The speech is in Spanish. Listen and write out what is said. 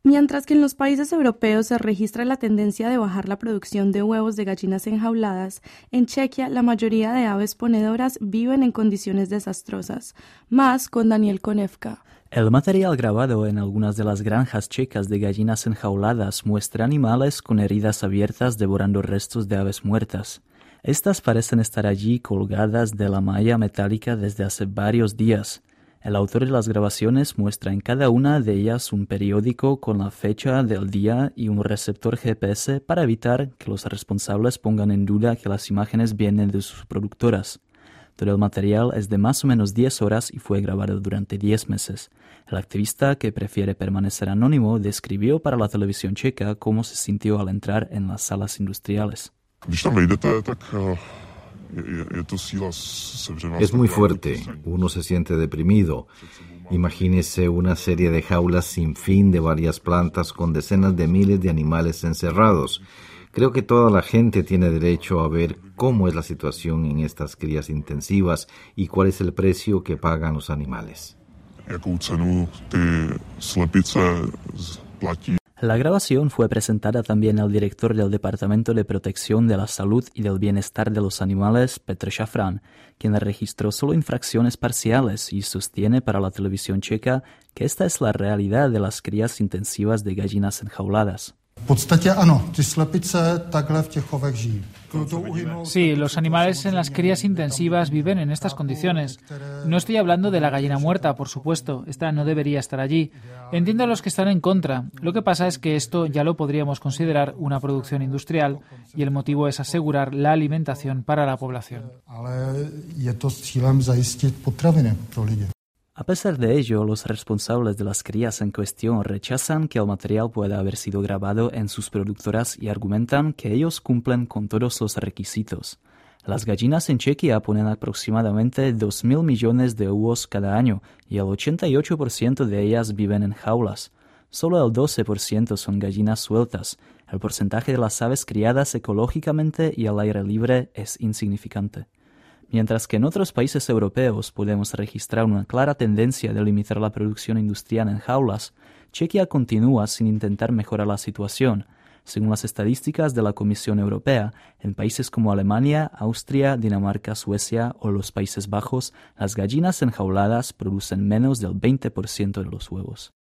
Mientras que en los países europeos se registra la tendencia de bajar la producción de huevos de gallinas enjauladas, en Chequia la mayoría de aves ponedoras viven en condiciones desastrosas. Más con Daniel Konevka. El material grabado en algunas de las granjas checas de gallinas enjauladas muestra animales con heridas abiertas devorando restos de aves muertas. Estas parecen estar allí colgadas de la malla metálica desde hace varios días. El autor de las grabaciones muestra en cada una de ellas un periódico con la fecha del día y un receptor GPS para evitar que los responsables pongan en duda que las imágenes vienen de sus productoras. Todo el material es de más o menos 10 horas y fue grabado durante 10 meses. El activista, que prefiere permanecer anónimo, describió para la televisión checa cómo se sintió al entrar en las salas industriales. Es muy fuerte, uno se siente deprimido. Imagínese una serie de jaulas sin fin de varias plantas con decenas de miles de animales encerrados. Creo que toda la gente tiene derecho a ver cómo es la situación en estas crías intensivas y cuál es el precio que pagan los animales. La grabación fue presentada también al director del Departamento de Protección de la Salud y del Bienestar de los Animales, Petr Šafran, quien registró solo infracciones parciales y sostiene para la televisión checa que esta es la realidad de las crías intensivas de gallinas enjauladas. Sí, los animales en las crías intensivas viven en estas condiciones. No estoy hablando de la gallina muerta, por supuesto. Esta no debería estar allí. Entiendo a los que están en contra. Lo que pasa es que esto ya lo podríamos considerar una producción industrial y el motivo es asegurar la alimentación para la población. A pesar de ello, los responsables de las crías en cuestión rechazan que el material pueda haber sido grabado en sus productoras y argumentan que ellos cumplen con todos los requisitos. Las gallinas en Chequia ponen aproximadamente 2.000 millones de huevos cada año y el 88% de ellas viven en jaulas. Solo el 12% son gallinas sueltas. El porcentaje de las aves criadas ecológicamente y al aire libre es insignificante. Mientras que en otros países europeos podemos registrar una clara tendencia de limitar la producción industrial en jaulas, Chequia continúa sin intentar mejorar la situación. Según las estadísticas de la Comisión Europea, en países como Alemania, Austria, Dinamarca, Suecia o los Países Bajos, las gallinas enjauladas producen menos del 20% de los huevos.